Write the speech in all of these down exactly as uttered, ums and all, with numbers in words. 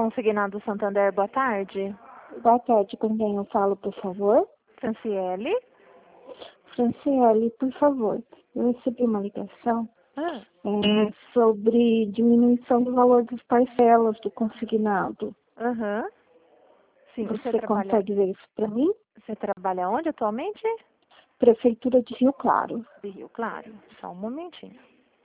Consignado Santander, boa tarde. Boa tarde, com quem eu falo, por favor? Franciele? Franciele, por favor. Eu recebi uma ligação Ah. é, sobre diminuição do valor das parcelas do consignado. Aham. Uhum. Sim, você, você trabalha... consegue ver isso para mim? Você trabalha onde atualmente? Prefeitura de Rio Claro. De Rio Claro. Só um momentinho.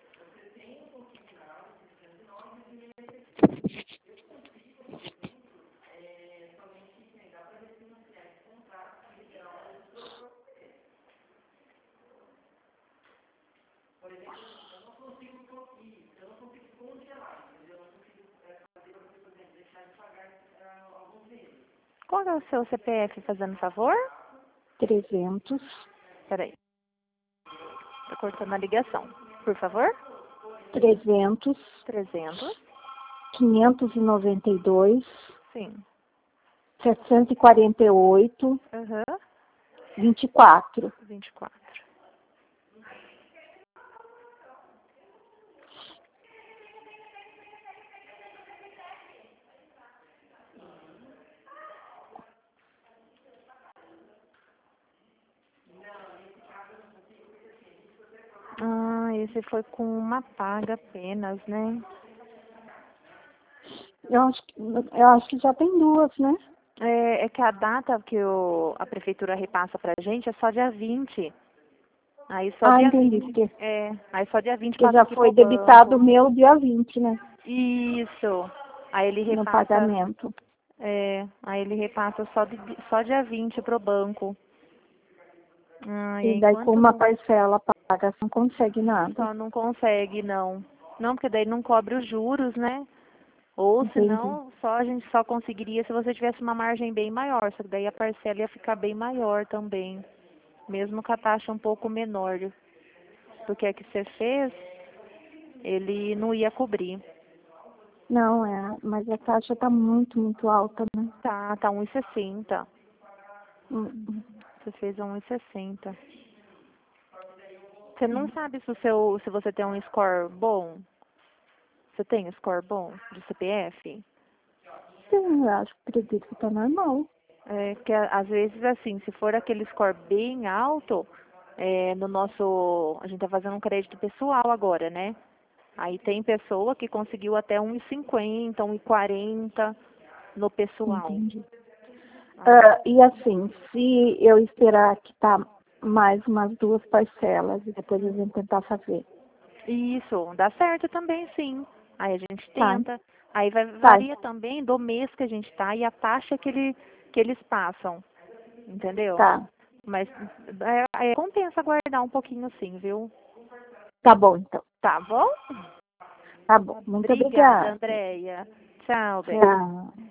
Qual é o seu C P F, fazendo favor? trezentos. Peraí. Tá cortando a ligação. Por favor? trezentos. trezentos. quinhentos e noventa e dois. Sim. setecentos e quarenta e oito. Aham. Uhum. vinte e quatro. vinte e quatro. Ah, esse foi com uma paga apenas, né? Eu acho, que, eu acho que já tem duas, né? É, é que a data que o, a prefeitura repassa pra gente é só dia vinte. Aí só ah, dia entendi. vinte. Porque, É, aí só dia vinte porque passa já aqui foi pro debitado o banco. meu dia vinte, né? Isso. Aí ele No repassa. pagamento. É, aí ele repassa só, de, só dia vinte pro banco. Ah, e E daí com enquanto uma não, parcela paga, você não consegue nada. só não consegue, não. Não, porque daí não cobre os juros, né? Ou Entendi. senão, só a gente só conseguiria se você tivesse uma margem bem maior, só que daí a parcela ia ficar bem maior também, mesmo com a taxa um pouco menor do que a que você fez, ele não ia cobrir. Não, é, mas a taxa tá muito, muito alta, né? Tá, tá um e sessenta. Hum. Você fez um e sessenta. Você não sabe se o seu, se você tem um score bom? Você tem um score bom de C P F? Sim, eu acho que acredito que tá normal. É que a- às vezes assim, se for aquele score bem alto, é, no nosso, a gente tá fazendo um crédito pessoal agora, né? Aí tem pessoa que conseguiu até um e cinquenta, um e quarenta no pessoal. Entendi. Aí, Ah, e assim, se eu esperar que tá mais umas duas parcelas e depois a gente tentar fazer. isso, dá certo também, sim. Aí a gente Tá, tenta. Aí vai, tá, varia também do mês que a gente tá e a taxa que, ele, que eles passam, entendeu? tá. Mas é, é, compensa guardar um pouquinho sim, viu? Tá bom, então. Tá bom? Tá bom. Muito Obrigada, obrigada. Andréia. Tchau, bem. Tchau.